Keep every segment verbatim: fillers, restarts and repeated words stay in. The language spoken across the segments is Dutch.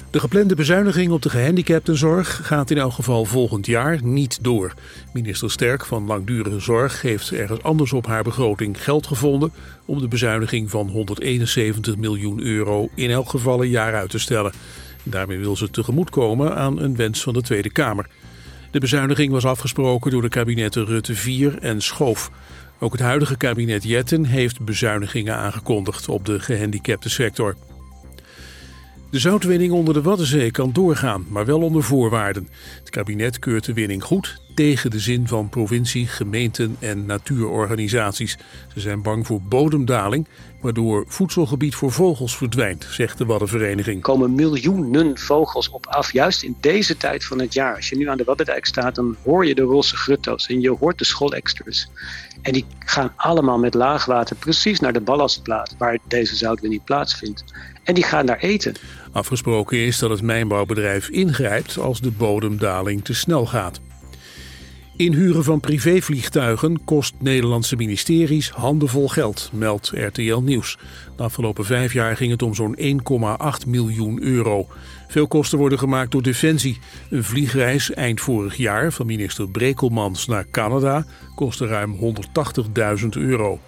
De geplande bezuiniging op de gehandicaptenzorg gaat in elk geval volgend jaar niet door. Minister Sterk van Langdurige Zorg heeft ergens anders op haar begroting geld gevonden om de bezuiniging van honderdeenenzeventig miljoen euro in elk geval een jaar uit te stellen. Daarmee wil ze tegemoetkomen aan een wens van de Tweede Kamer. De bezuiniging was afgesproken door de kabinetten Rutte vier en Schoof. Ook het huidige kabinet Jetten heeft bezuinigingen aangekondigd op de gehandicapte sector. De zoutwinning onder de Waddenzee kan doorgaan, maar wel onder voorwaarden. Het kabinet keurt de winning goed tegen de zin van provincie, gemeenten en natuurorganisaties. Ze zijn bang voor bodemdaling, waardoor voedselgebied voor vogels verdwijnt, zegt de Waddenvereniging. Er komen miljoenen vogels op af, juist in deze tijd van het jaar. Als je nu aan de Waddendijk staat, dan hoor je de roze grutto's en je hoort de scholeksters. En die gaan allemaal met laagwater precies naar de ballastplaat waar deze zoutwinning plaatsvindt. En die gaan daar eten. Afgesproken is dat het mijnbouwbedrijf ingrijpt als de bodemdaling te snel gaat. Inhuren van privévliegtuigen kost Nederlandse ministeries handenvol geld, meldt R T L Nieuws. De afgelopen vijf jaar ging het om zo'n één komma acht miljoen euro. Veel kosten worden gemaakt door Defensie. Een vliegreis eind vorig jaar van minister Brekelmans naar Canada kostte ruim honderdtachtigduizend euro.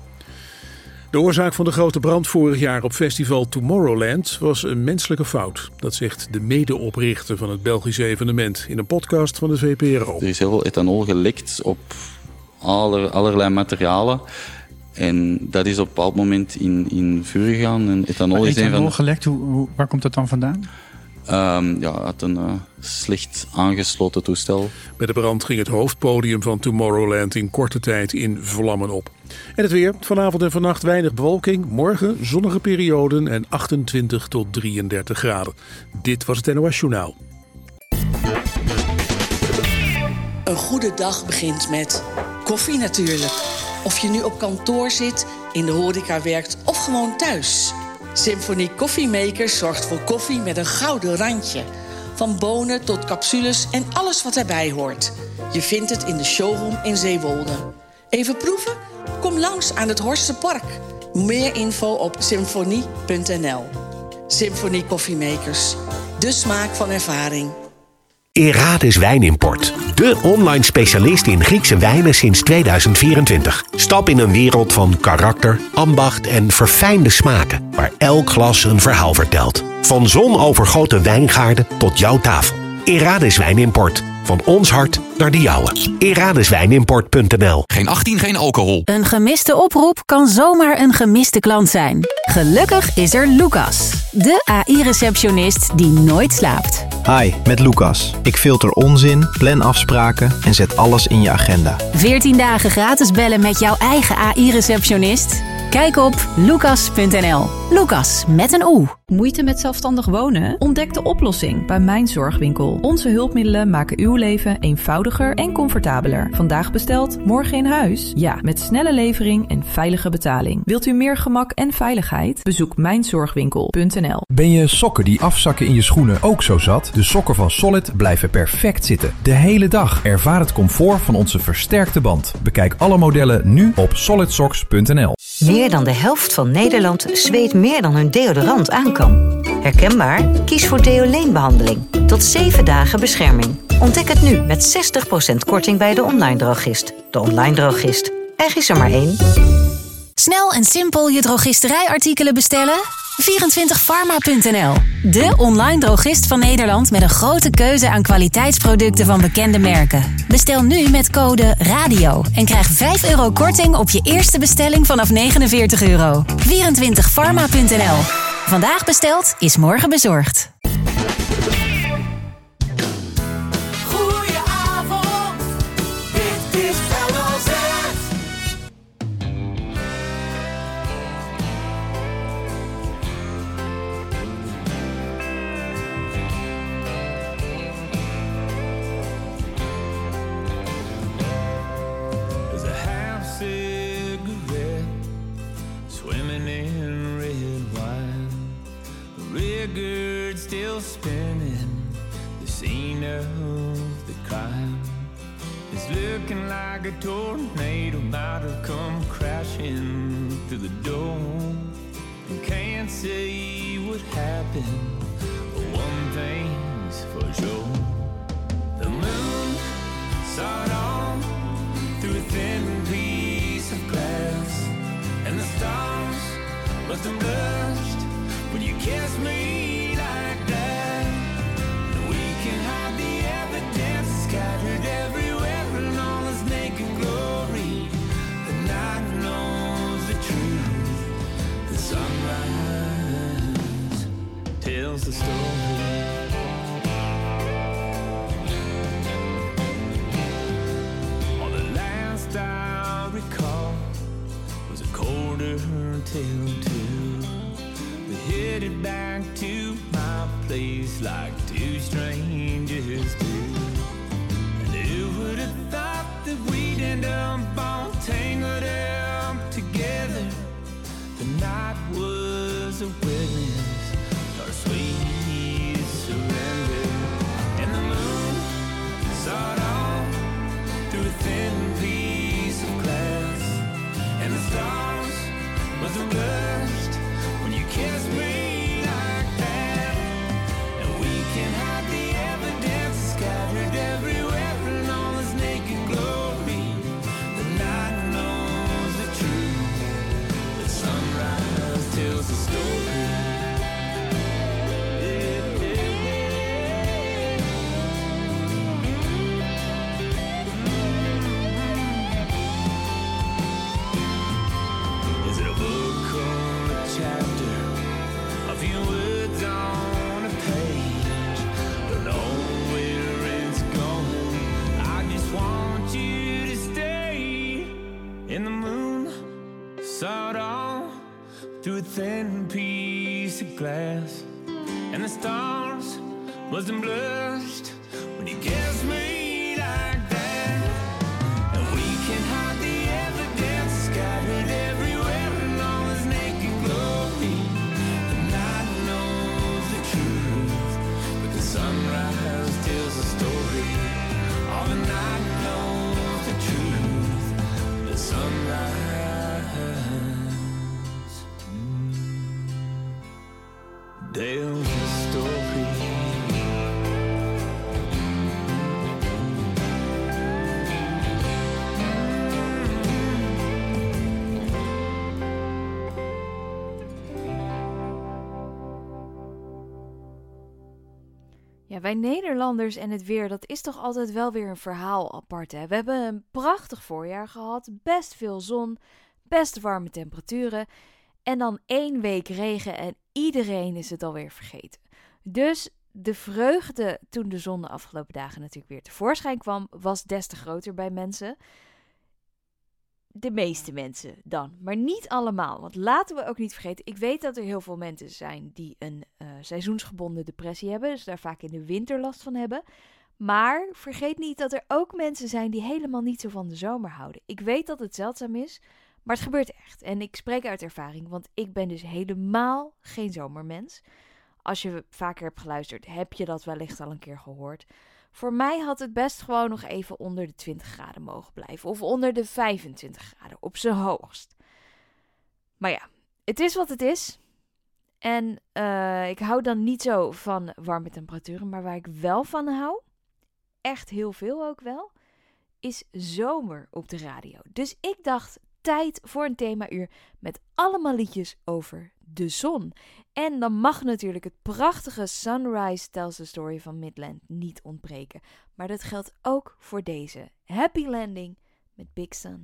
De oorzaak van de grote brand vorig jaar op festival Tomorrowland was een menselijke fout. Dat zegt de medeoprichter van het Belgische evenement in een podcast van de V P R O. Er is heel veel ethanol gelekt op aller, allerlei materialen. En dat is op een bepaald moment in, in vuur gegaan. En ethanol maar is ethanol een van... gelekt, hoe, hoe, waar komt dat dan vandaan? Um, ja, uit een uh, slecht aangesloten toestel. Bij de brand ging het hoofdpodium van Tomorrowland in korte tijd in vlammen op. En het weer. Vanavond en vannacht weinig bewolking. Morgen zonnige perioden en achtentwintig tot drieëndertig graden. Dit was het N O S Journaal. Een goede dag begint met koffie natuurlijk. Of je nu op kantoor zit, in de horeca werkt of gewoon thuis. Symphony Coffee Makers zorgt voor koffie met een gouden randje. Van bonen tot capsules en alles wat erbij hoort. Je vindt het in de showroom in Zeewolde. Even proeven? Kom langs aan het Horstenpark. Meer info op symfonie punt n l. Symphony Coffee Makers. De smaak van ervaring. Erades Wijnimport. De online specialist in Griekse wijnen sinds tweeduizend vierentwintig. Stap in een wereld van karakter, ambacht en verfijnde smaken. Waar elk glas een verhaal vertelt. Van zonovergoten wijngaarden tot jouw tafel. Erades Wijnimport. Van ons hart naar de jouwe. eradeswijnimport punt n l. Geen achttien, geen alcohol. Een gemiste oproep kan zomaar een gemiste klant zijn. Gelukkig is er Lucas. De A I-receptionist die nooit slaapt. Hi, met Lucas. Ik filter onzin, plan afspraken en zet alles in je agenda. veertien dagen gratis bellen met jouw eigen A I-receptionist? Kijk op lucas punt n l. Lucas met een O. Moeite met zelfstandig wonen? Ontdek de oplossing bij Mijn Zorgwinkel. Onze hulpmiddelen maken uw leven eenvoudiger en comfortabeler. Vandaag besteld, morgen in huis? Ja, met snelle levering en veilige betaling. Wilt u meer gemak en veiligheid? Bezoek mijn zorgwinkel punt n l. Ben je sokken die afzakken in je schoenen ook zo zat? De sokken van Solid blijven perfect zitten. De hele dag. Ervaar het comfort van onze versterkte band. Bekijk alle modellen nu op solid socks punt n l. Meer dan de helft van Nederland zweet meer dan hun deodorant aan kan. Herkenbaar? Kies voor Deoleen-behandeling. Tot zeven dagen bescherming. Ontdek het nu met zestig procent korting bij de online drogist. De online drogist. Er is er maar één. Snel en simpel je drogisterijartikelen bestellen? vierentwintig pharma punt n l. De online drogist van Nederland met een grote keuze aan kwaliteitsproducten van bekende merken. Bestel nu met code RADIO en krijg vijf euro korting op je eerste bestelling vanaf negenenveertig euro. vierentwintig pharma punt n l. Vandaag besteld is morgen bezorgd. Still spinning, the scene of the crime is looking like a tornado might have come crashing through the door. And can't say what happened, but one tells the story. All the last I recall was a quarter till two. We headed back to my place like two strangers do. And who would have thought that we'd end up all tangled up together? The night was a witness, our sweet surrender. And the moon saw it all through a thin piece of glass. And the stars was a burst when you kissed me like that. And we can hide the evidence scattered everywhere in all this naked glory. The night knows the truth. The sunrise tells the story. Is it a book or a chapter? A few words on a page. Don't know where it's going. I just want you to stay. In the moon, saw it all through a thin piece of glass. And the stars wasn't blushed when you kissed me like that. And we can hide the evidence scattered everywhere in all this naked glory. The night knows the truth, but the sunrise tells the story. All the night knows the truth, the sunrise mm, tells the story. Ja, wij Nederlanders en het weer, dat is toch altijd wel weer een verhaal apart, hè? We hebben een prachtig voorjaar gehad, best veel zon, best warme temperaturen en dan één week regen en iedereen is het alweer vergeten. Dus de vreugde toen de zon de afgelopen dagen natuurlijk weer tevoorschijn kwam, was des te groter bij mensen. De meeste mensen dan, maar niet allemaal. Want laten we ook niet vergeten, ik weet dat er heel veel mensen zijn die een uh, seizoensgebonden depressie hebben, dus daar vaak in de winter last van hebben. Maar vergeet niet dat er ook mensen zijn die helemaal niet zo van de zomer houden. Ik weet dat het zeldzaam is, maar het gebeurt echt. En ik spreek uit ervaring, want ik ben dus helemaal geen zomermens. Als je vaker hebt geluisterd, heb je dat wellicht al een keer gehoord. Voor mij had het best gewoon nog even onder de twintig graden mogen blijven. Of onder de vijfentwintig graden, op zijn hoogst. Maar ja, het is wat het is. En uh, ik hou dan niet zo van warme temperaturen. Maar waar ik wel van hou, echt heel veel ook wel, is zomer op de radio. Dus ik dacht, tijd voor een themauur met allemaal liedjes over de zon. En dan mag natuurlijk het prachtige Sunrise Tells the Story van Midland niet ontbreken. Maar dat geldt ook voor deze Happy Landing met Big Sun.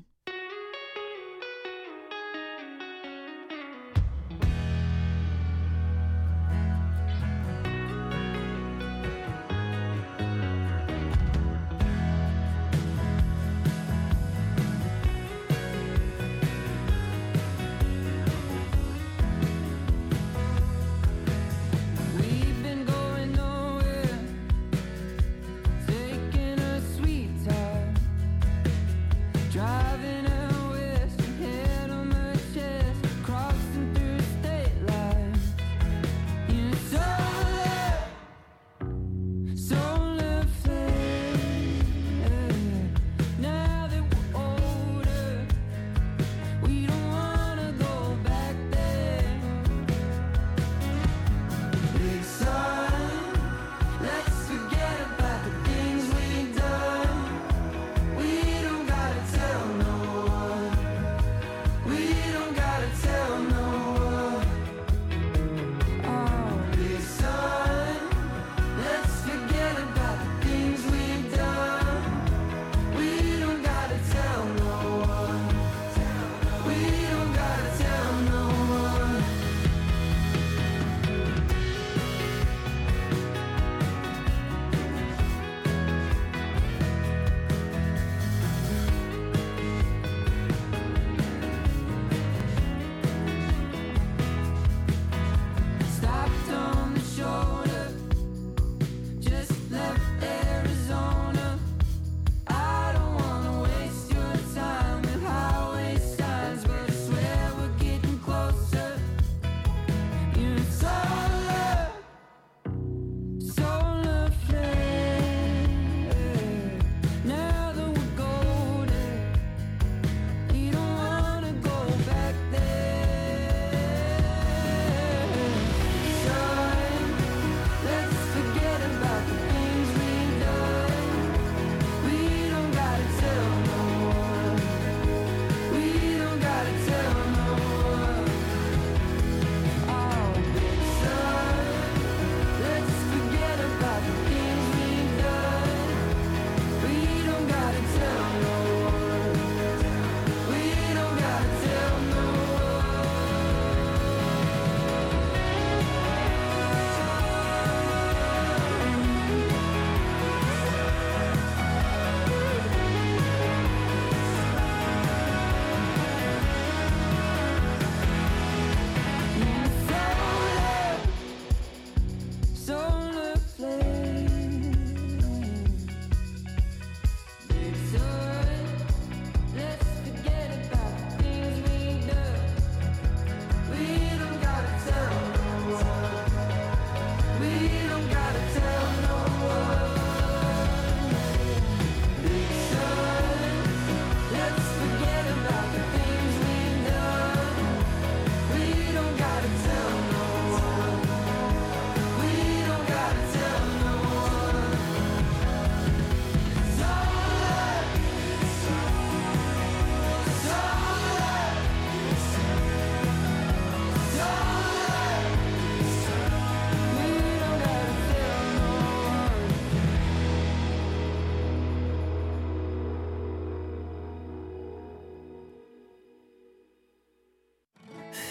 Driving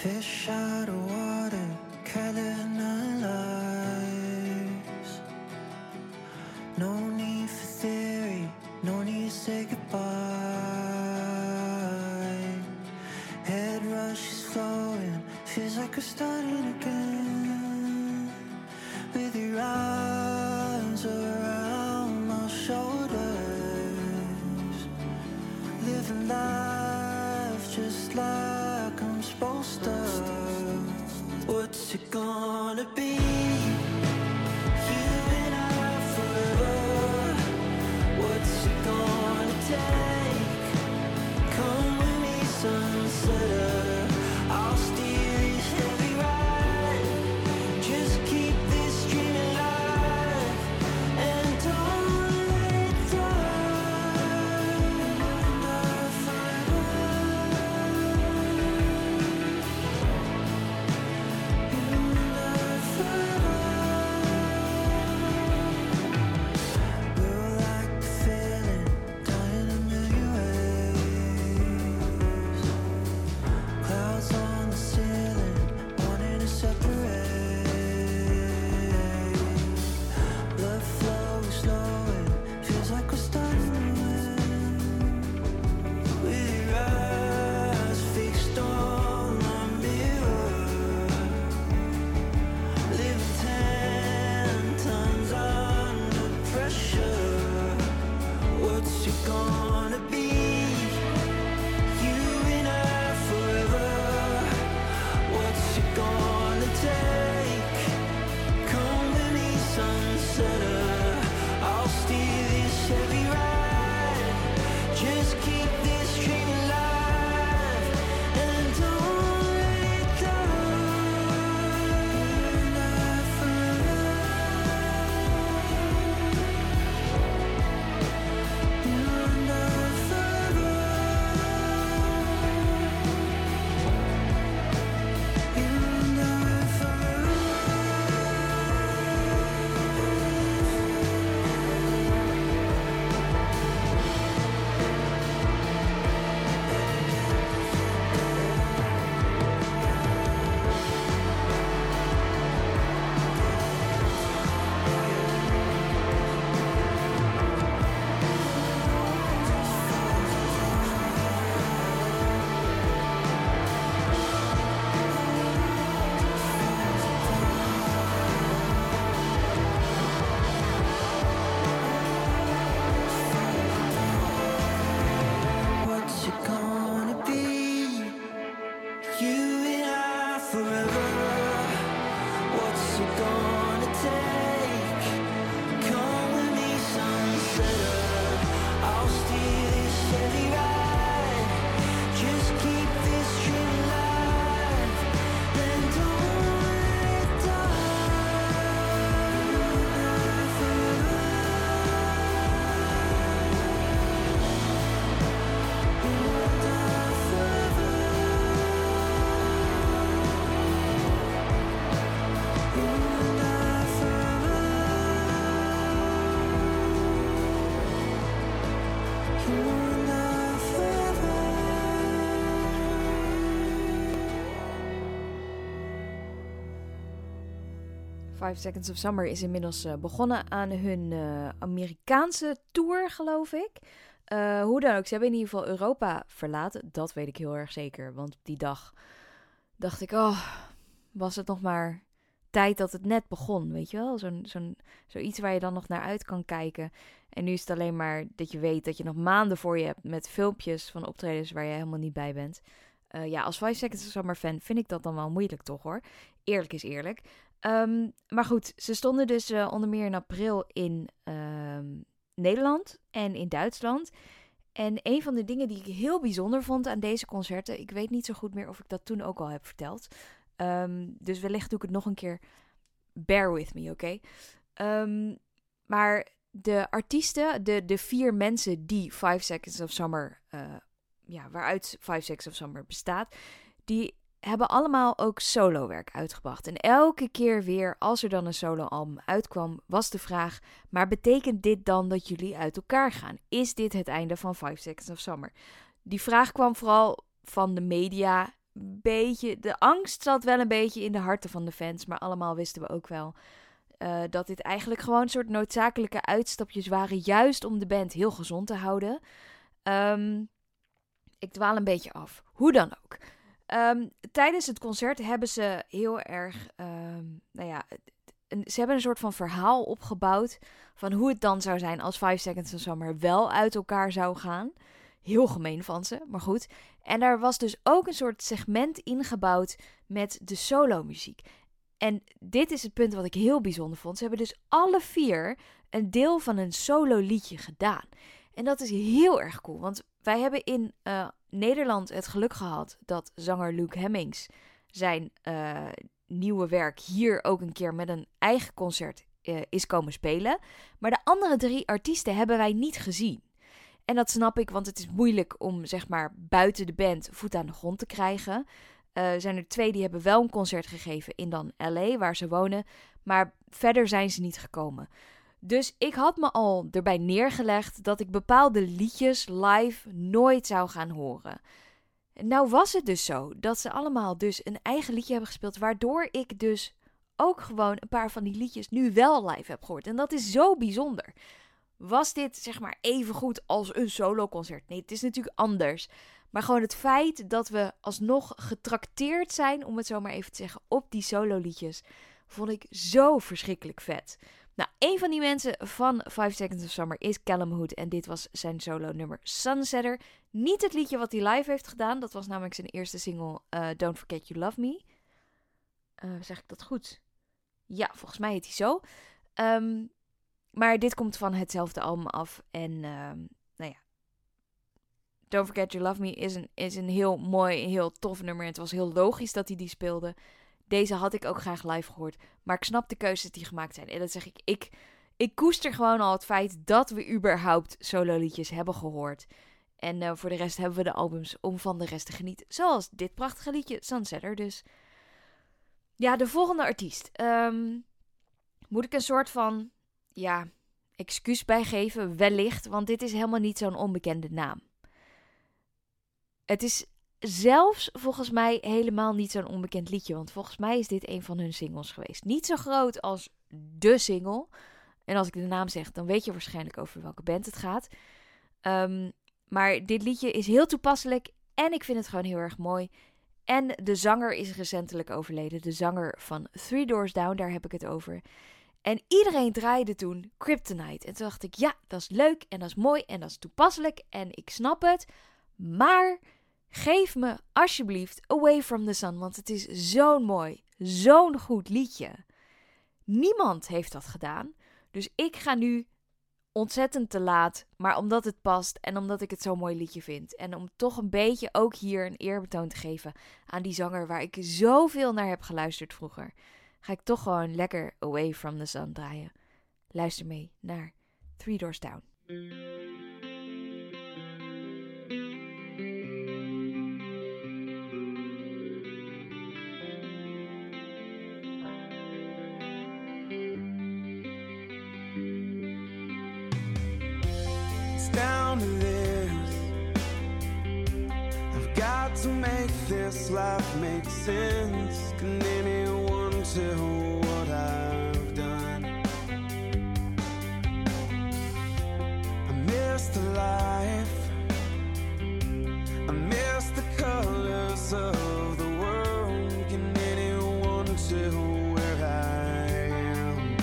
Fish out of water, Carolina lights. No need for theory, no need to say goodbye. Head rush is flowing, feels like we're starting again. With your arms around my shoulders, living life just like I'm supposed to. What's it gonna be? You and I forever. What's it gonna take? Come with me, sunsetter. I'll steer this heavy ride. Just keep this dream alive and don't let it die. Not we're like the feeling, dying a million ways. Clouds on the ceiling, wanting to separate. Blood flow is slowing, feels like we're starting to win. With your eyes fixed on my mirror, living ten times under pressure. What's it gonna be? You and I forever. What's it gonna take? Come with me, sunsetter. I'll steer this heavy ride. Just keep this dream alive and don't let it die. Not forever. You and I forever. You and I forever. What's it gonna be? You and I forever. What's it gonna take? Come with me, sunsetter. I'll steer this heavy ride. Just keep this dream alive and don't let it die. Not forever. Five Seconds of Summer is inmiddels uh, begonnen aan hun uh, Amerikaanse tour, geloof ik. Uh, hoe dan ook, ze hebben in ieder geval Europa verlaten. Dat weet ik heel erg zeker. Want op die dag dacht ik, oh, was het nog maar tijd dat het net begon, weet je wel? Zo'n, zo'n, zoiets waar je dan nog naar uit kan kijken. En nu is het alleen maar dat je weet dat je nog maanden voor je hebt met filmpjes van optredens waar je helemaal niet bij bent. Uh, ja, als Five Seconds of Summer fan vind ik dat dan wel moeilijk toch hoor. Eerlijk is eerlijk. Um, maar goed, ze stonden dus uh, onder meer in april in uh, Nederland en in Duitsland. En een van de dingen die ik heel bijzonder vond aan deze concerten, ik weet niet zo goed meer of ik dat toen ook al heb verteld. Um, dus wellicht doe ik het nog een keer. Bear with me, oké? Okay? Um, maar de artiesten, de, de vier mensen die Five Seconds of Summer, uh, ja, waaruit Five Seconds of Summer bestaat, die hebben allemaal ook solowerk uitgebracht. En elke keer weer, als er dan een soloalbum uitkwam, was de vraag, maar betekent dit dan dat jullie uit elkaar gaan? Is dit het einde van Five Seconds of Summer? Die vraag kwam vooral van de media, beetje... De angst zat wel een beetje in de harten van de fans. Maar allemaal wisten we ook wel uh, dat dit eigenlijk gewoon een soort noodzakelijke uitstapjes waren. Juist om de band heel gezond te houden. Um, ik dwaal een beetje af. Hoe dan ook. Um, tijdens het concert hebben ze heel erg... Um, nou ja... Een, ze hebben een soort van verhaal opgebouwd van hoe het dan zou zijn als Five Seconds of Summer wel uit elkaar zou gaan. Heel gemeen van ze, maar goed. En daar was dus ook een soort segment ingebouwd met de solo-muziek. En dit is het punt wat ik heel bijzonder vond. Ze hebben dus alle vier een deel van een solo-liedje gedaan. En dat is heel erg cool, want wij hebben in uh, Nederland het geluk gehad dat zanger Luke Hemmings zijn... Uh, nieuwe werk hier ook een keer met een eigen concert uh, is komen spelen. Maar de andere drie artiesten hebben wij niet gezien. En dat snap ik, want het is moeilijk om zeg maar buiten de band voet aan de grond te krijgen. Uh, zijn er twee die hebben wel een concert gegeven in dan L A, waar ze wonen. Maar verder zijn ze niet gekomen. Dus ik had me al erbij neergelegd dat ik bepaalde liedjes live nooit zou gaan horen. Nou was het dus zo dat ze allemaal dus een eigen liedje hebben gespeeld, waardoor ik dus ook gewoon een paar van die liedjes nu wel live heb gehoord. En dat is zo bijzonder. Was dit zeg maar even goed als een soloconcert? Nee, het is natuurlijk anders. Maar gewoon het feit dat we alsnog getrakteerd zijn, om het zo maar even te zeggen, op die sololiedjes, vond ik zo verschrikkelijk vet. Nou, een van die mensen van Five Seconds of Summer is Callum Hood. En dit was zijn solo nummer Sunsetter. Niet het liedje wat hij live heeft gedaan. Dat was namelijk zijn eerste single uh, Don't Forget You Love Me. Uh, zeg ik dat goed? Ja, volgens mij heet hij zo. Um, maar dit komt van hetzelfde album af. En um, nou ja. Don't Forget You Love Me is een, is een heel mooi, heel tof nummer. En het was heel logisch dat hij die speelde. Deze had ik ook graag live gehoord. Maar ik snap de keuzes die gemaakt zijn. En dat zeg ik, ik, ik koester gewoon al het feit dat we überhaupt sololiedjes hebben gehoord. En uh, voor de rest hebben we de albums om van de rest te genieten. Zoals dit prachtige liedje, Sunsetter. Dus ja, de volgende artiest. Um, moet ik een soort van, ja, excuus bijgeven? Wellicht, want dit is helemaal niet zo'n onbekende naam. Het is zelfs volgens mij helemaal niet zo'n onbekend liedje. Want volgens mij is dit een van hun singles geweest. Niet zo groot als de single. En als ik de naam zeg, dan weet je waarschijnlijk over welke band het gaat. Um, maar dit liedje is heel toepasselijk. En ik vind het gewoon heel erg mooi. En de zanger is recentelijk overleden. De zanger van Three Doors Down, daar heb ik het over. En iedereen draaide toen Kryptonite. En toen dacht ik, ja, dat is leuk en dat is mooi en dat is toepasselijk. En ik snap het. Maar geef me alsjeblieft Away From The Sun. Want het is zo'n mooi, zo'n goed liedje. Niemand heeft dat gedaan. Dus ik ga nu ontzettend te laat. Maar omdat het past en omdat ik het zo'n mooi liedje vind. En om toch een beetje ook hier een eerbetoon te geven aan die zanger waar ik zoveel naar heb geluisterd vroeger. Ga ik toch gewoon lekker Away From The Sun draaien. Luister mee naar Three Doors Down. Down to this, I've got to make this life make sense. Can anyone tell what I've done? I miss the life, I miss the colors of the world. Can anyone tell where I am?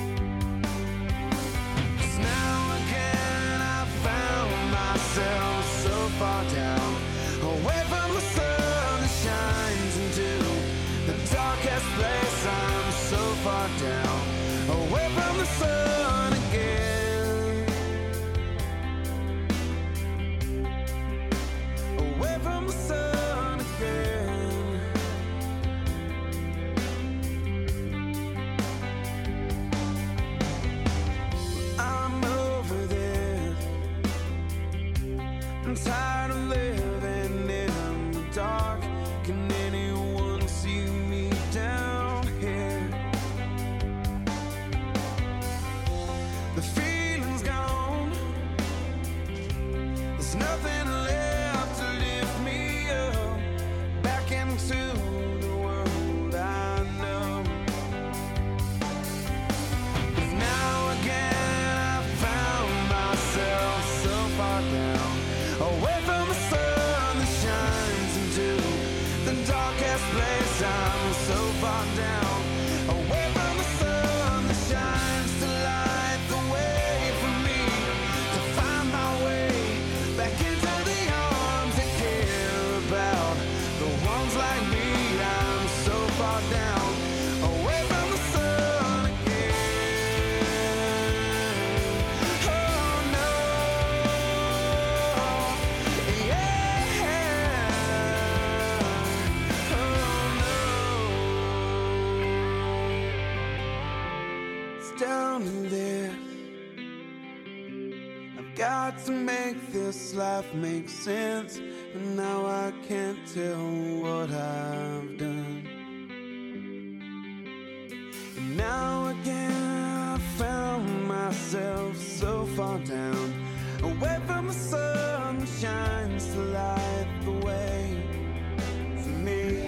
'Cause now again I found myself so far down, away from the sun that shines into the darkest place. I'm so far down, away from the sun again, away from the sun again. I'm over this, I'm tired of living in the dark. Can anyone see me down here? The feeling's gone, there's nothing left to lift me up. Back in found this. I've got to make this life make sense, and now I can't tell what I've done. And now again I found myself so far down, away from the sun that shines to light the way for me.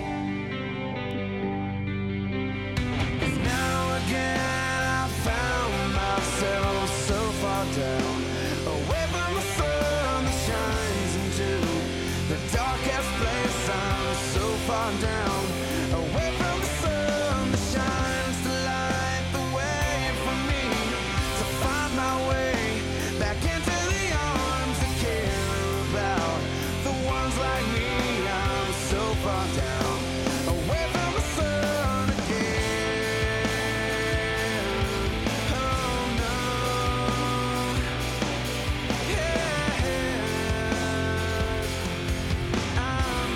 And now again I found myself so far down, away from the sun that shines into the darkest place. I'm so far down, away from the sun that shines to light the way for me, to find my way back into the arms that care about the ones like me. I'm so far down, away from the sun again. Oh no, yeah, I'm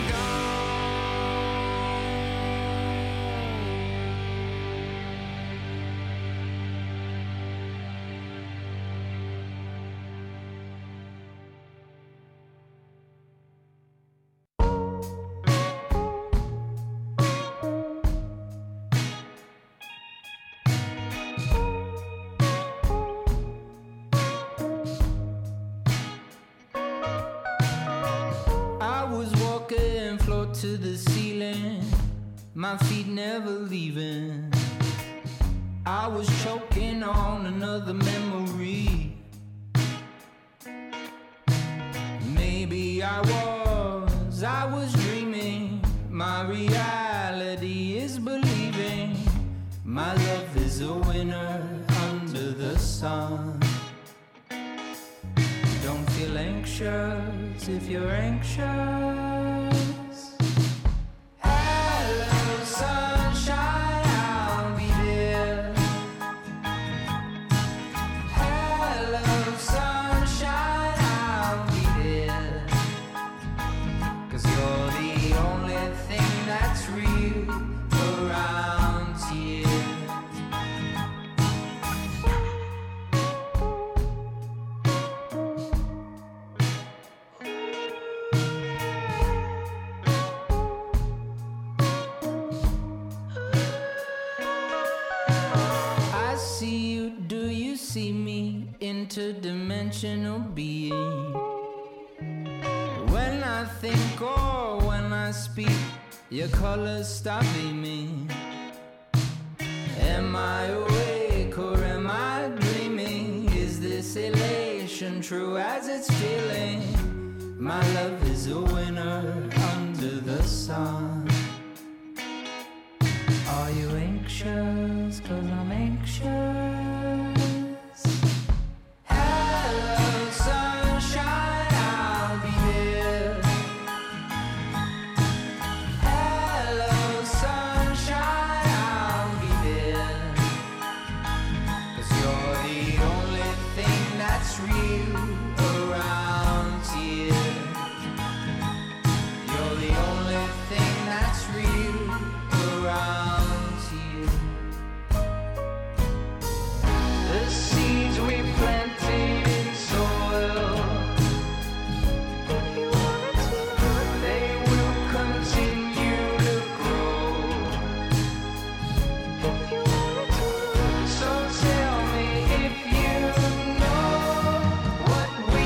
I was walking floor to the ceiling, my feet never leaving. I was choking on another memory. Maybe I was, I was dreaming. My reality is believing. My love is a winner under the sun. Don't feel anxious if you're anxious. Hello, sunshine, I'll be there. Hello, sunshine, I'll be there. 'Cause you're the only thing that's real around here. I see you, do you see me? Interdimensional being. When I think or when I speak, your colors stop beaming. Am I awake or am I dreaming? Is this elation true as it's feeling? My love is a winner under the sun. Are you anxious? 'Cause I'm anxious. Hello, sunshine, I'll be there. Hello, sunshine, I'll be there. 'Cause you're the only thing that's real around here. You're the only thing that's real around here. The seeds we planted in soil, they will continue to grow. So tell me if you know what we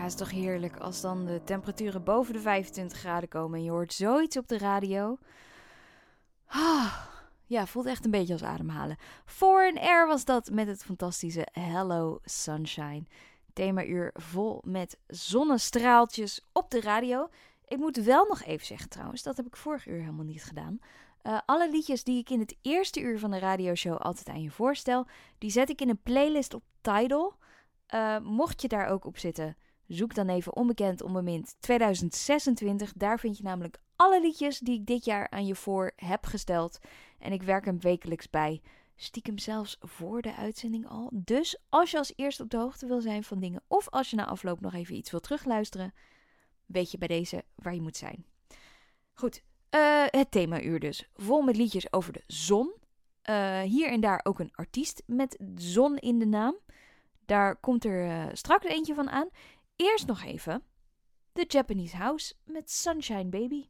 is toch heerlijk als dan de temperaturen boven de vijfentwintig graden komen en je hoort zoiets op de radio. Ah, ja, voelt echt een beetje als ademhalen. four N Air was dat met het fantastische Hello Sunshine. Themauur vol met zonnestraaltjes op de radio. Ik moet wel nog even zeggen trouwens, dat heb ik vorig uur helemaal niet gedaan. Uh, alle liedjes die ik in het eerste uur van de radioshow altijd aan je voorstel, die zet ik in een playlist op Tidal. Uh, mocht je daar ook op zitten, zoek dan even Onbekend Onbemind tweeduizend zesentwintig. Daar vind je namelijk alle liedjes die ik dit jaar aan je voor heb gesteld. En ik werk hem wekelijks bij. Stiekem zelfs voor de uitzending al. Dus als je als eerste op de hoogte wil zijn van dingen, of als je na afloop nog even iets wil terugluisteren, weet je bij deze waar je moet zijn. Goed, uh, het themauur dus. Vol met liedjes over de zon. Uh, hier en daar ook een artiest met zon in de naam. Daar komt er uh, straks eentje van aan. Eerst nog even The Japanese House met Sunshine Baby.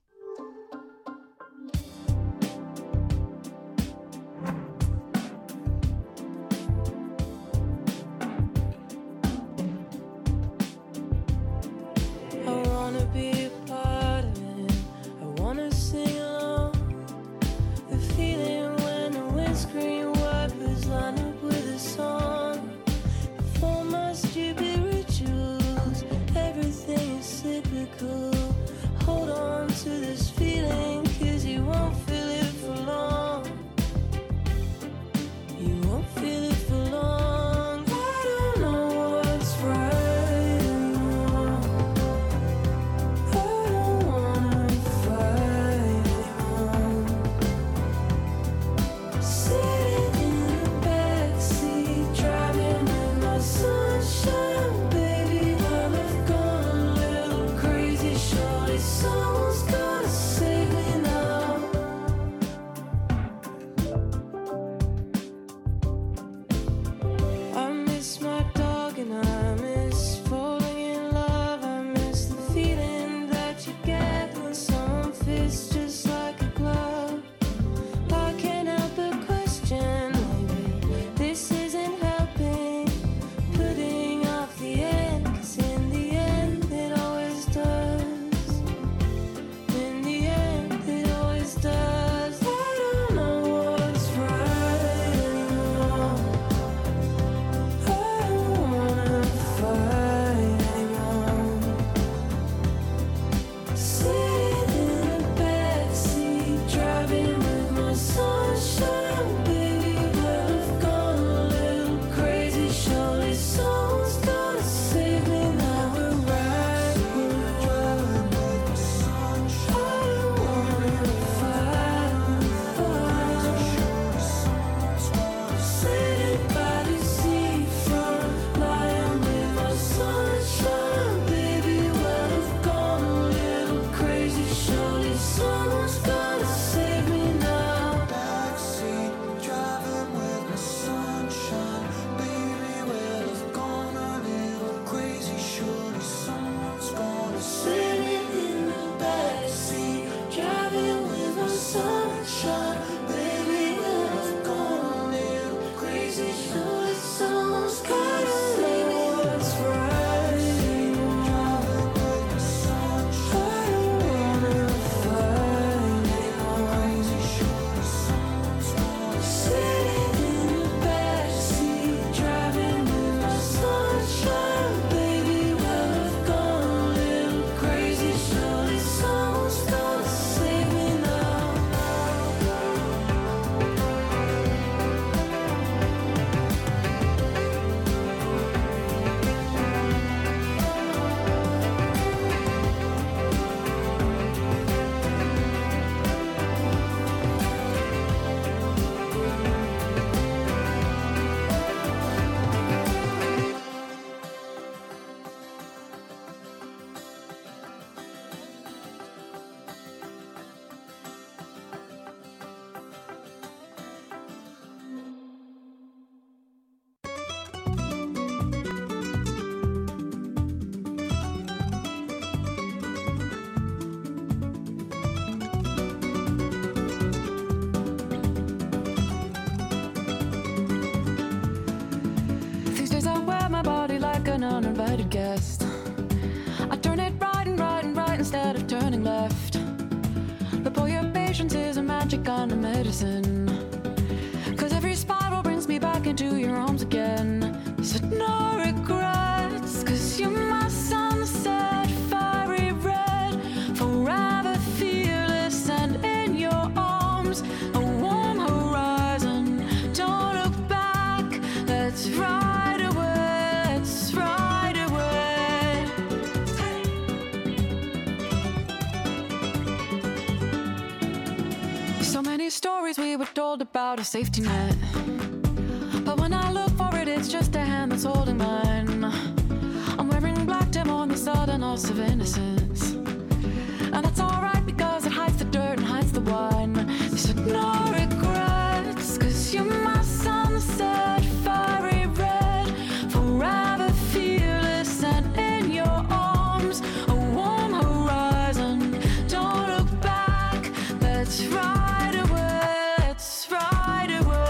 I wanna be a part of it. I wanna sing along. The feeling when the windscreen wipers line up with a song. For my stupid rituals, everything is cyclical. Hold on to this feeling, cause you won't feel it for long. You won't feel it for long. I don't know what's right or wrong. instead of turning left. But boy, your patience is a magic kind of medicine. Cause every spiral brings me back into your arms again. You said no regrets, cause you're my sunset, fiery red, forever fearless and in your arms, a warm horizon. Don't look back, let's ride away, let's ride away. So many stories we were told about a safety net, but when I look for it, it's just a hand that's holding mine. I'm wearing black dim on the sudden loss of innocence, and that's alright because it hides the dirt and hides the wine. You said no regrets, cause you're my sunset, fiery red, forever fearless and in your arms, a warm horizon. Don't look back, let's ride away, let's ride away.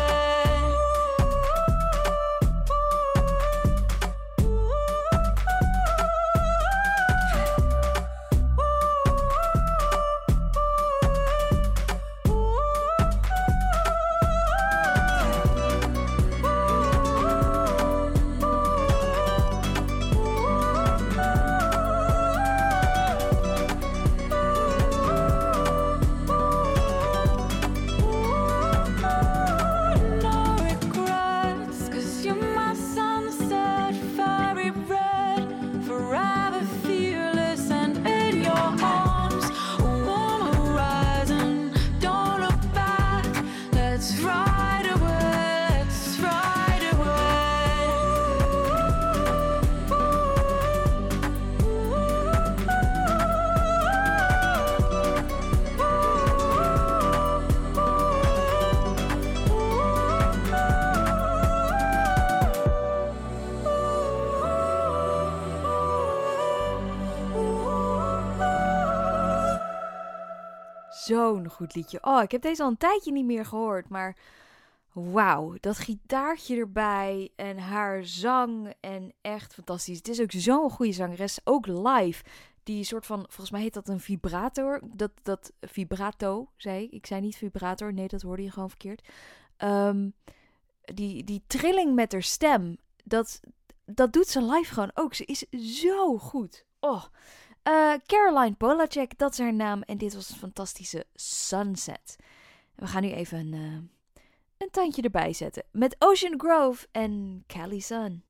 No regrets, cause you're my sunset, fiery red, forever fearless and in your arms, a warm horizon. Don't look back, let's ride away, let's ride Zo'n goed liedje. Oh, ik heb deze al een tijdje niet meer gehoord, maar wauw, dat gitaartje erbij en haar zang en echt fantastisch. Het is ook zo'n goede zangeres, ook live. Die soort van, volgens mij heet dat een vibrator. Dat, dat vibrato, zei ik. Ik zei niet vibrator, nee, dat hoorde je gewoon verkeerd. Um, die, die trilling met haar stem, dat, dat doet ze live gewoon ook. Ze is zo goed. Oh. Uh, Caroline Polachek, dat is haar naam. En dit was een fantastische Sunset. We gaan nu even een, uh, een tandje erbij zetten. Met Ocean Grove en Cali Sun.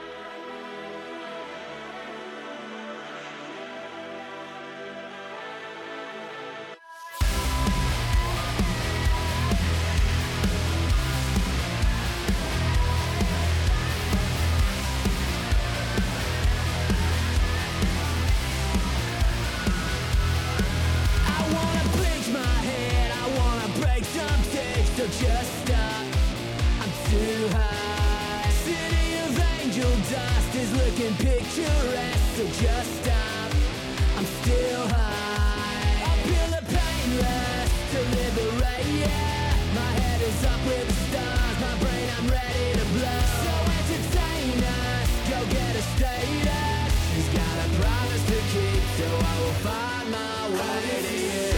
Just stop, I'm too high. City of angel dust is looking picturesque. So just stop, I'm still high. I feel the painless to liberate, yeah. My head is up with the stars, my brain I'm ready to blow. So entertain us, go get a status. She's got a promise to keep, so I will find my way to you.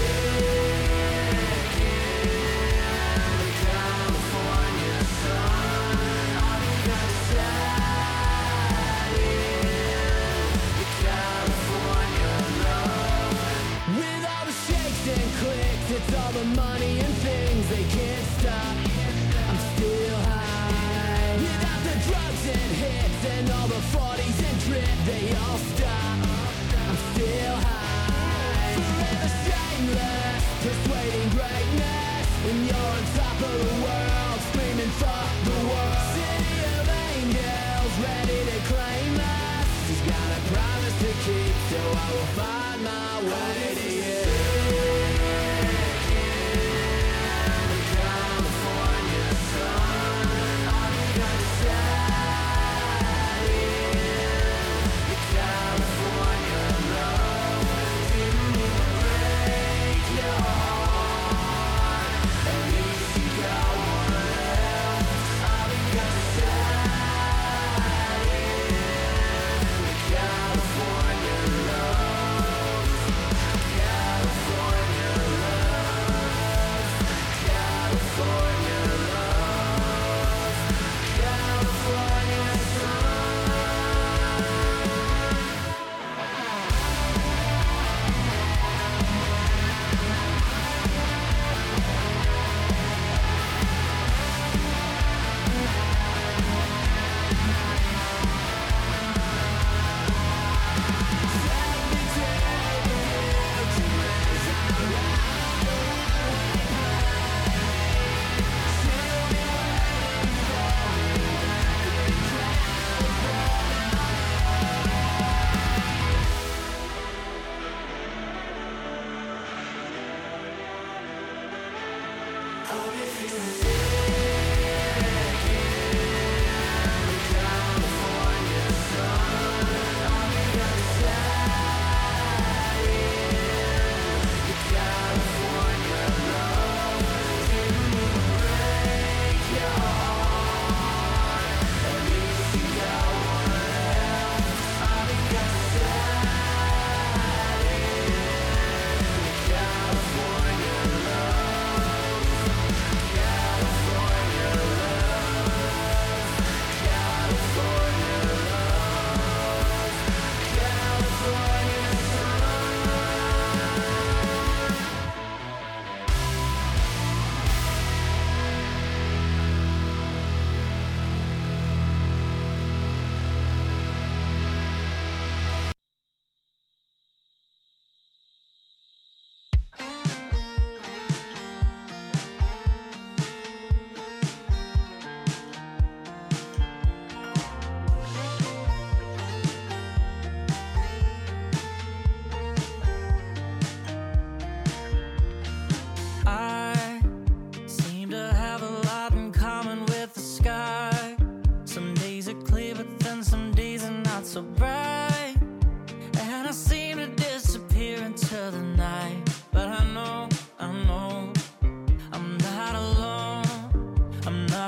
It's all the money and things they can't stop. I'm still high. Without the drugs and hits and all the forties and drip, they all stop. I'm still high. Forever shameless, persuading greatness. When you're on top of the world, screaming for the world. City of angels, ready to claim us. She's got a promise to keep, so I will find my way to you.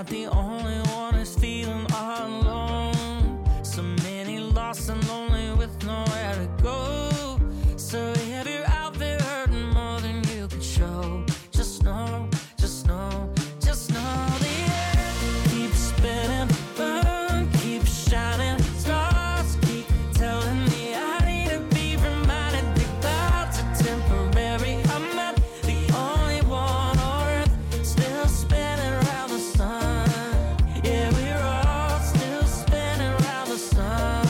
the only one who's feeling all alone. So many lost and lonely with nowhere to go. So if you're out there hurting more than you can show, just know, just know, just know the earth keeps spinning, burn, keep shining, stars keep telling me I need to be reminded the clouds are temporary. I'm not the only one on earth still spinning around the sun. Yeah, we're all still spinning around the sun.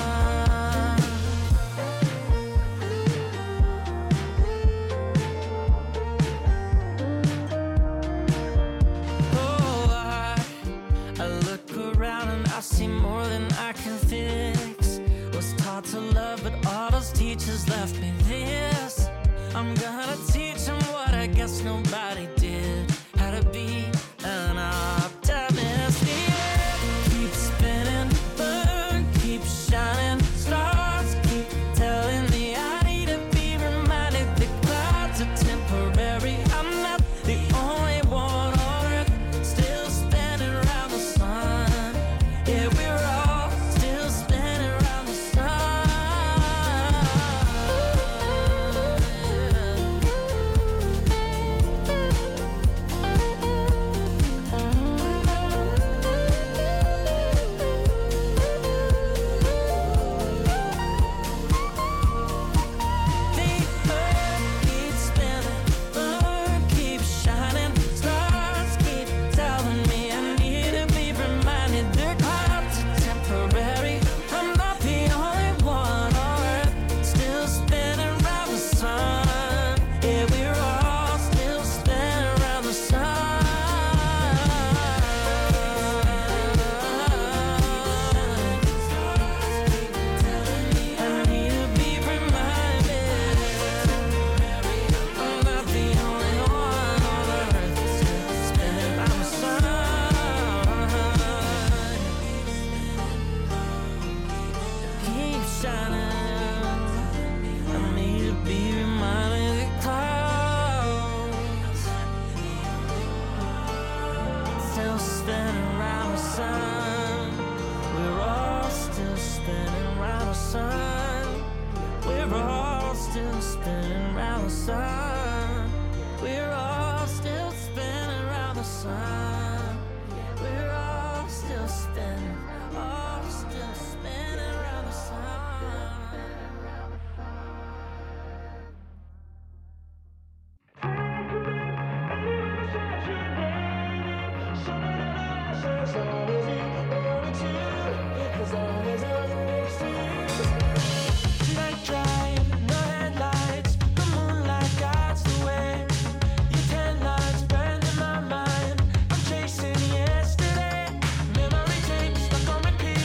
Oh, I, I look around and I see more than I can fix. Was taught to love, but all those teachers left me this. I'm gonna teach them what I guess nobody did. How to be an optimist. The earth keeps spinning, burn, keep shining, stars keep telling me I need to be reminded the clouds are temporary. I'm not the only one on earth still spinning around the sun. Yeah, we're all still spinning around the sun. The earth keeps spinning, burn, keep shining, stars keep telling me I need to be reminded the clouds are temporary. I'm not the only one on earth still spinning around the sun. Yeah, we're all still spinning around the sun. I need to be reminded I'm not the only one on earth still spinning around the sun. Keep shining. I need to be reminded the clouds still spinning around the sun. We're all still spinning around the sun. We're all still spinning around the sun. We're all still spinning around the sun. We're all still spinning, all still spinning around the sun. Night drive, no headlights, the moonlight guides the way. Your tan lines burning my mind. I'm chasing yesterday. Memory tapes stuck on repeat.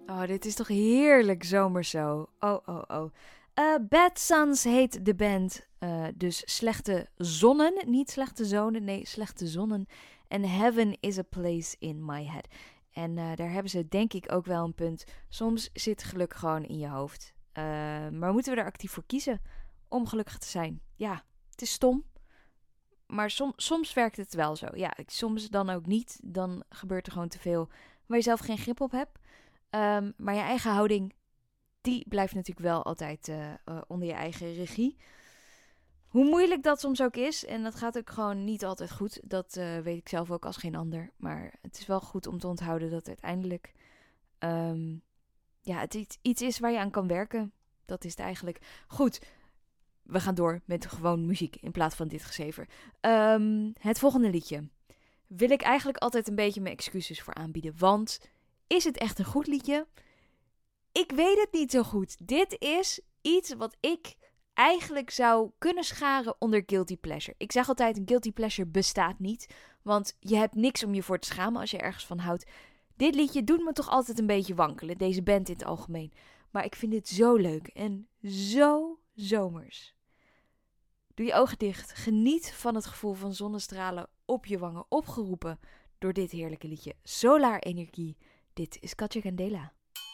Oh, dit is toch heerlijk zomers zo. Oh, oh, oh. Uh, Bad Sons heet de band. Uh, dus slechte zonnen. Niet slechte zonen, nee, slechte zonnen. En Heaven is a place in my head. En uh, daar hebben ze denk ik ook wel een punt. Soms zit geluk gewoon in je hoofd. Uh, maar moeten we er actief voor kiezen om gelukkig te zijn? Ja, het is stom. Maar som, soms werkt het wel zo. Ja, soms dan ook niet. Dan gebeurt er gewoon te veel waar je zelf geen grip op hebt. Um, maar je eigen houding, die blijft natuurlijk wel altijd uh, uh, onder je eigen regie. Hoe moeilijk dat soms ook is. En dat gaat ook gewoon niet altijd goed. Dat uh, weet ik zelf ook als geen ander. Maar het is wel goed om te onthouden dat uiteindelijk Um, ja, het iets, iets is waar je aan kan werken. Dat is het eigenlijk. Goed, we gaan door met gewoon muziek in plaats van dit gezever. Um, het volgende liedje wil ik eigenlijk altijd een beetje mijn excuses voor aanbieden. Want is het echt een goed liedje? Ik weet het niet zo goed. Dit is iets wat ik eigenlijk zou kunnen scharen onder guilty pleasure. Ik zeg altijd, een guilty pleasure bestaat niet. Want je hebt niks om je voor te schamen als je ergens van houdt. Dit liedje doet me toch altijd een beetje wankelen. Deze band in het algemeen. Maar ik vind dit zo leuk en zo zomers. Doe je ogen dicht. Geniet van het gevoel van zonnestralen op je wangen. Opgeroepen door dit heerlijke liedje. Solar Energie. Dit is Katja Candela.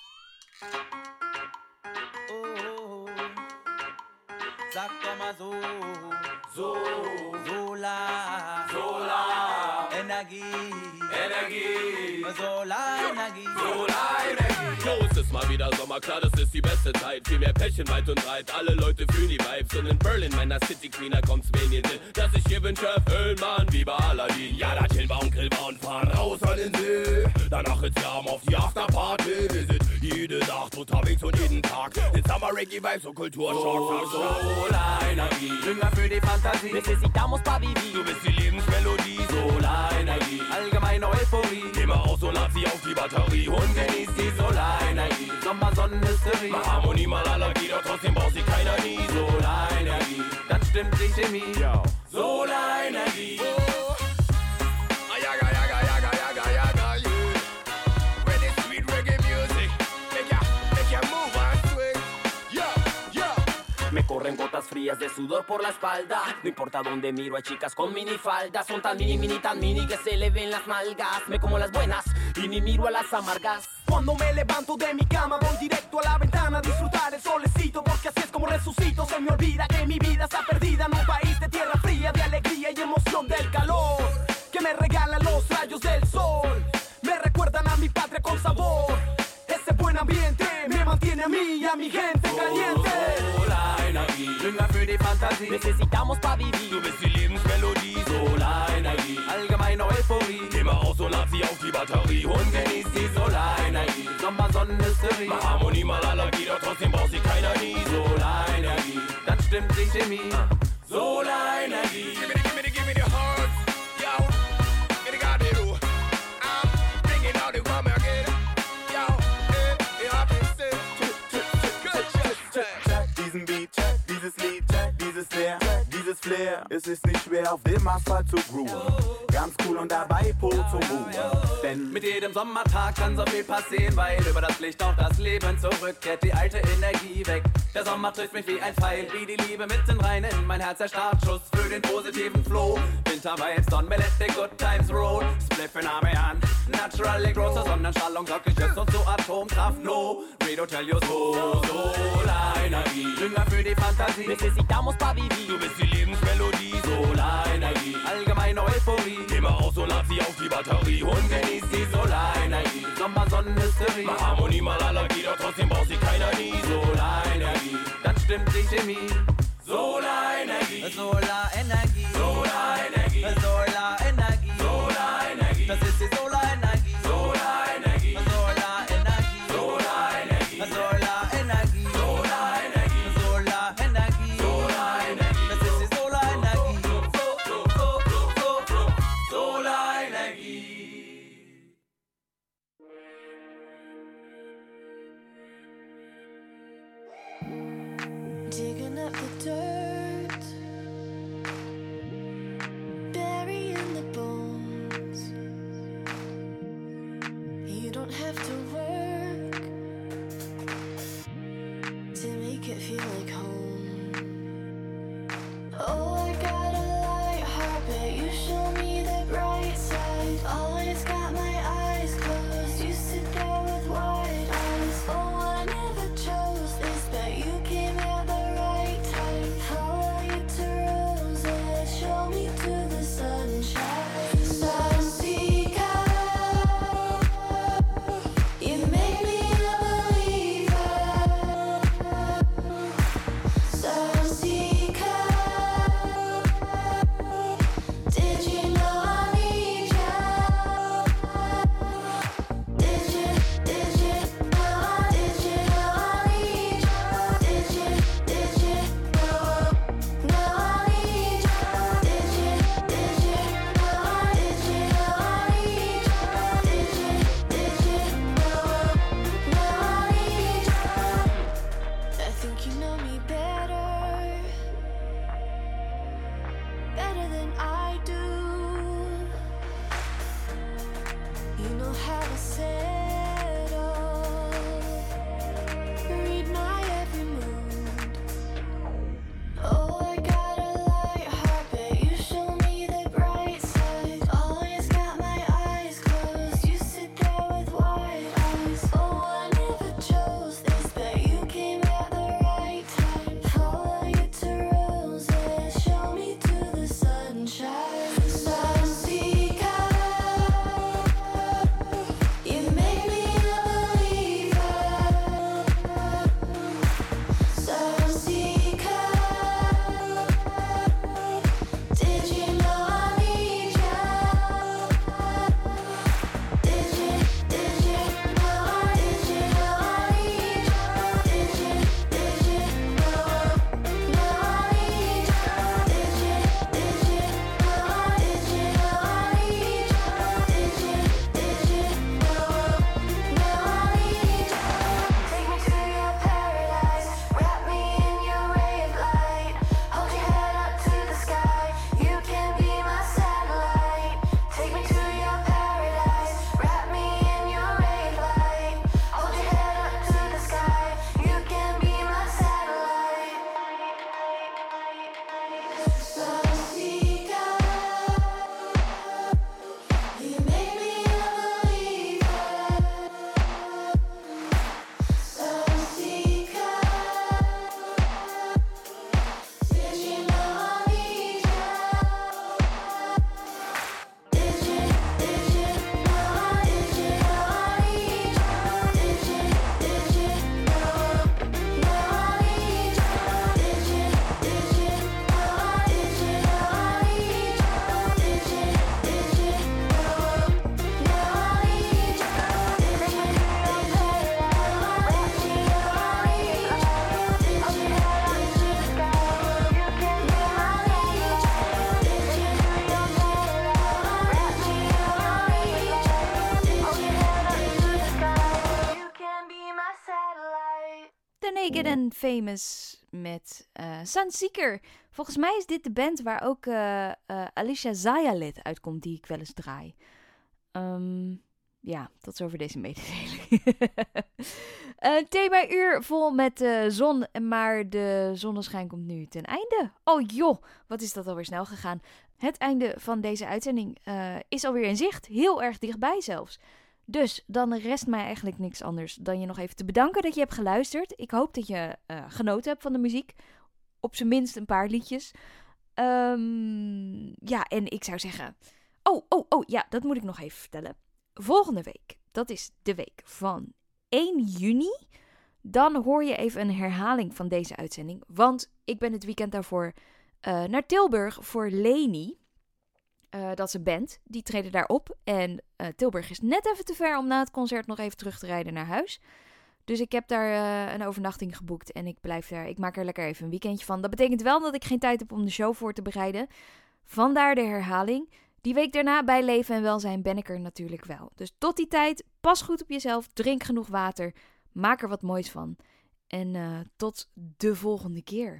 Oh, sag doch mal so, so, Solar, Solar, Energie, Energie, Solar, Energie, Solar, Energie. Jo, es ist mal wieder Sommer, klar, das ist die beste Zeit. Viel mehr Pärchen weit und breit, alle Leute fühlen die Vibes. Und in Berlin, meiner City Queen, da kommt's mir in den Sinn, dass ich hier wünsche, erfüllen, Mann, wie bei Aladdin. Ja, da chillen wir und grillen wir und fahren raus an den See. Danach geht's warm auf die Afterparty. Wir sind jede Nacht unterwegs und jeden Tag den Summer Reggae Vibes und Kulturschock. Solar Energie, Dünger für die Fantasie. Necesitamos pa' vivir. Du bist die Lebensmelodie. Solar Energie, allgemeine Euphorie. Geh mal aus und lad sie auf die Batterie und genieß die Solar Energie. Sommer, Sonnenhysterie. Mal Harmonie, mal Allergie, doch trotzdem braucht sie keiner nie. Solar Energie, dann stimmt die Chemie. Yo. Solar Energie. Oh. Ayaga, yaga, yaga, yaga, yaga, yeah. When it's sweet reggae music, make ya, make ya move and swing. Yo, yo. Me corren gotas frías de sudor por la espalda. No importa dónde miro, hay chicas con minifaldas. Son tan mini, mini, tan mini que se le ven las nalgas. Me como las buenas y ni miro a las amargas. Cuando me levanto de mi cama voy directo a la ventana a disfrutar el solecito, porque así es como resucito. Se me olvida que mi vida está perdida en un país de tierra fría, de alegría y emoción del calor que me regalan los rayos del sol. Me recuerdan a mi patria con sabor. Ese buen ambiente me mantiene a mí y a mi gente caliente. Solar Energie, Dünger für die Fantasie. Necesitamos pa' vivir. Du bist die Lebensmelodie. Solar Energie, allgemeine Euphorie. Geh mal aus und lad sie auf die Batterie und genieß die Solar Energie. Sommer, Sonnenhysterie. Mal Harmonie, mal Allergie, doch trotzdem braucht sie keiner nie. Solar Energie, dann stimmt die Chemie. Solar Energie. Give me the, give me the, give me the heart. Yo, give me the goddamn. I'm bringing all the rum again. Yo, eh, ich hab den Sinn. Good check diesen Beat, check dieses Lied, check dieses Flair, dieses Flair. Es ist nicht schwer, auf dem Asphalt zu grooven. Ganz cool und dabei Po zu moven. Denn mit jedem Sommertag kann so viel passieren, weil über das Licht auch das Leben zurückkehrt, die alte Energie weg. Der Sommer trifft mich wie ein Pfeil, wie die Liebe mitten rein in mein Herz, der Startschuss für den positiven Flow. Winter-Vibes, Don, me let the good times roll. Spliffen habe an, naturally grows, zur Sonnenstrahlung sorgt geschützt und zur Atomkraft, no. Redo tell you so, Solar Energie, Dünger für die Fantasie. Necesitamos pa' vivir. Du bist die Lebensmelodie. Solar Energie, allgemeine Euphorie. Geh mal aus und lad sie auf die Batterie und genieß die Solar Energie. Sommer, Sonnenhysterie. Mal Harmonie, mal Allergie, doch trotzdem braucht sie keiner nie. Solar Energie, dann stimmt die Chemie. Solar Energie, Solar Energie, Solar Energie, Solar Energie, Solar Energie. Das ist die Solar Energie, Solar Energie, Solar Energie, Solar Energie, Solar Energie, Solar Energie, Solar Energie, Solar Energie. Das ist die Solar Energie, Solar Energie. Digging up the dirt, burying the bones. You don't have to work The Naked and Famous met uh, Sunseeker. Volgens mij is dit de band waar ook uh, uh, Alicia Zayalid uitkomt, die ik wel eens draai. Um, ja, tot zover deze mededeling. Een thema-uur vol met uh, zon, maar de zonneschijn komt nu ten einde. Oh joh, wat is dat alweer snel gegaan. Het einde van deze uitzending uh, is alweer in zicht, heel erg dichtbij zelfs. Dus dan rest mij eigenlijk niks anders dan je nog even te bedanken dat je hebt geluisterd. Ik hoop dat je uh, genoten hebt van de muziek. Op zijn minst een paar liedjes. Um, ja, en ik zou zeggen... Oh, oh, oh, ja, dat moet ik nog even vertellen. Volgende week, dat is de week van één juni. Dan hoor je even een herhaling van deze uitzending. Want ik ben het weekend daarvoor uh, naar Tilburg voor Leni. Uh, dat is een band, die treden daar op. En uh, Tilburg is net even te ver om na het concert nog even terug te rijden naar huis. Dus ik heb daar uh, een overnachting geboekt en ik blijf daar. Ik maak er lekker even een weekendje van. Dat betekent wel dat ik geen tijd heb om de show voor te bereiden. Vandaar de herhaling. Die week daarna bij Leven en Welzijn ben ik er natuurlijk wel. Dus tot die tijd, pas goed op jezelf, drink genoeg water, maak er wat moois van. En uh, tot de volgende keer.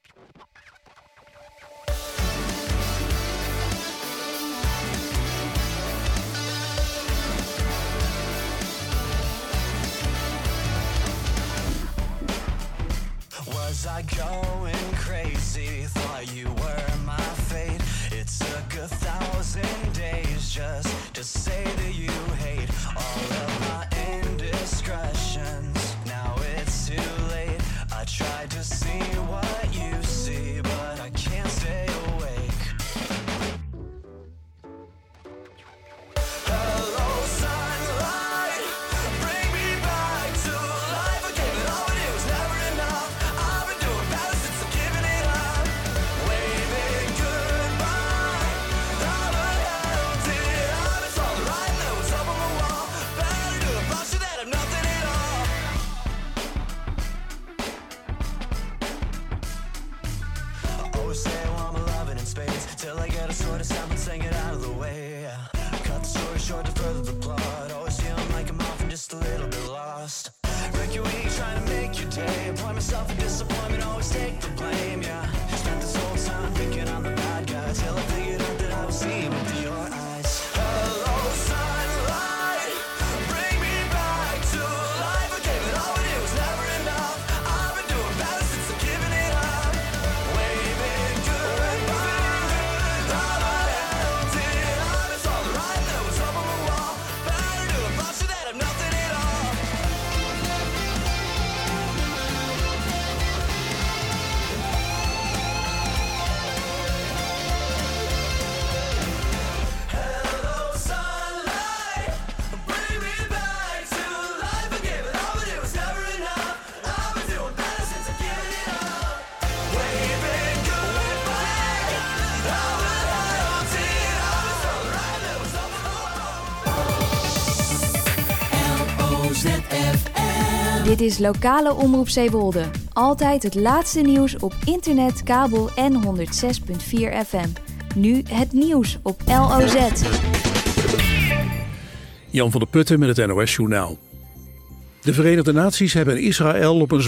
Was I going crazy? Thought you were my fate. It took a thousand days just to say that you hate all of my indiscretions. Now it's too late. I tried to see what you see, but I can't stay awake. Hello, sunlight, bring me back to life again. And all it was never enough. I've been doing better since I'm giving it up. Waving goodbye. I'm a held it up. It's all the right that was up on the wall. Better do a bunch of that, I'm nothing at all. I always say I want my loving in spades till I get a sort of sound and sing it out of the way. Cut the story short to further the plot. Always feeling like I'm often just a little bit lost. Wreck your week trying to make your day. Point myself in disappointment, always take the blame, yeah. Spent this whole time thinking I'm the bad guy till I figured out that I was seeing with your eyes. Hello, sunlight, bring me back to life again. And all we did was never enough. I've been doing better since I'm giving it up. Waving goodbye. I'm a held it up. It's all the right that was up on the wall. Better do a bunch of that, I'm nothing at all. Hello, sunlight, bring me back to life again. But all we did was never enough. I've been doing better since I'm giving it up. Waving goodbye. I'm a held it up. It's all the right that was up on the wall. L O Z F M. Dit is lokale omroep Zeewolde. Altijd het laatste nieuws op internet, kabel en honderd zes komma vier F M. Nu het nieuws op L O Z. Jan van der Putten met het N O S-journaal. De Verenigde Naties hebben Israël op een